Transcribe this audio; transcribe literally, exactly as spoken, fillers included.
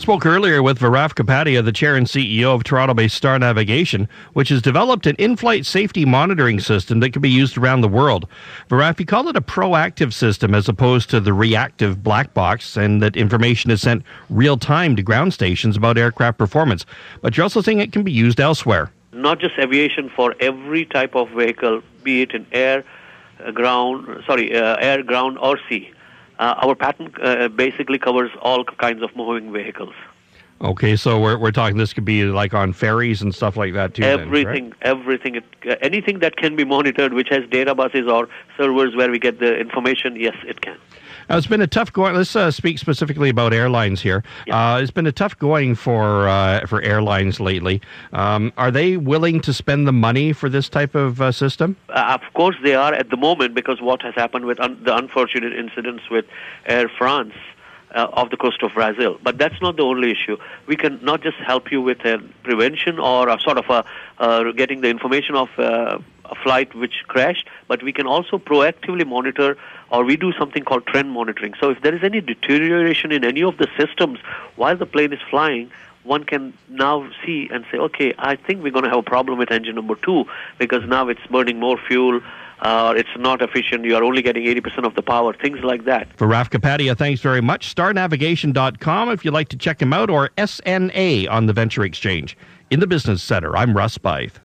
spoke earlier with Viraf Kapadia, the chair and C E O of Toronto-based Star Navigation, which has developed an in-flight safety monitoring system that can be used around the world. Viraf, you call it a proactive system as opposed to the reactive black box, and that information is sent real-time to ground stations about aircraft performance. But you're also saying it can be used elsewhere. Not just aviation, for every type of vehicle, be it in air, uh, ground, sorry, uh, air, ground, or sea. Uh, our patent uh, basically covers all kinds of moving vehicles. Okay, so we're we're talking this could be like on ferries and stuff like that too. Everything, then, everything, it, uh, anything that can be monitored, which has data buses or servers where we get the information, yes, it can. Now, it's been a tough going. Let's uh, speak specifically about airlines here. Yeah. Uh, it's been a tough going for uh, for airlines lately. Um, are they willing to spend the money for this type of uh, system? Uh, of course, they are at the moment, because what has happened with un- the unfortunate incidents with Air France uh, off the coast of Brazil. But that's not the only issue. We can not just help you with a prevention or a sort of a uh, getting the information of uh, a flight which crashed, but we can also proactively monitor, or we do something called trend monitoring. So if there is any deterioration in any of the systems while the plane is flying, one can now see and say, okay, I think we're going to have a problem with engine number two, because now it's burning more fuel, uh, it's not efficient, you are only getting eighty percent of the power, things like that. Viraf Kapadia, thanks very much. star navigation dot com if you'd like to check him out, or S N A on the Venture Exchange. In the Business Center, I'm Russ Bythe.